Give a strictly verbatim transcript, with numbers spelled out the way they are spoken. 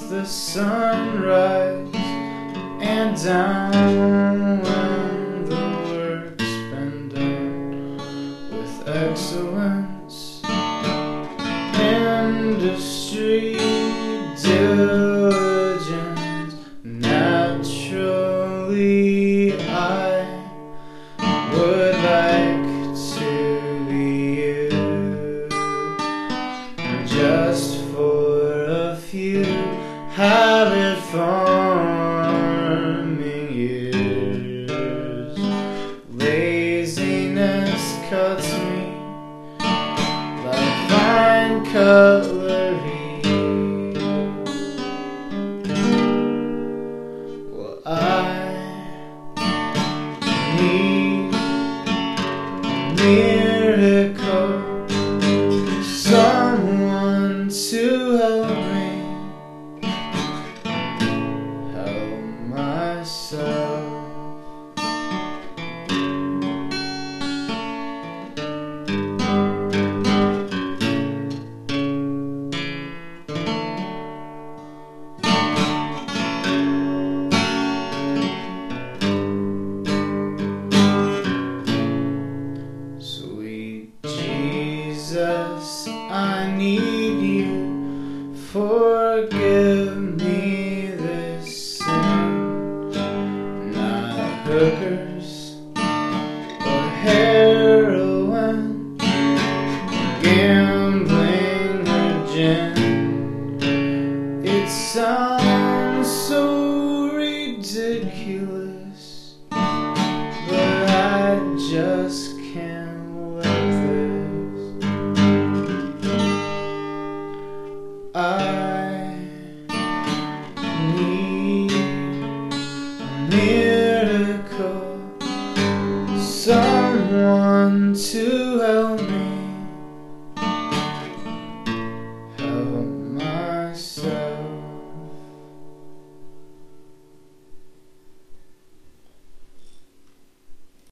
the sunrise and down when the work's been done with excellence, industry, diligence. Naturally, I would like to be you, just for a few habit forming years. Laziness cuts me like fine cutlery. Well, I need a miracle, someone to help me help myself. Sweet Jesus, I need you. Forgive me this sin. Not hookers or heroin, gambling or gin. It sounds so ridiculous, but I just can't let this. I need a miracle, someone to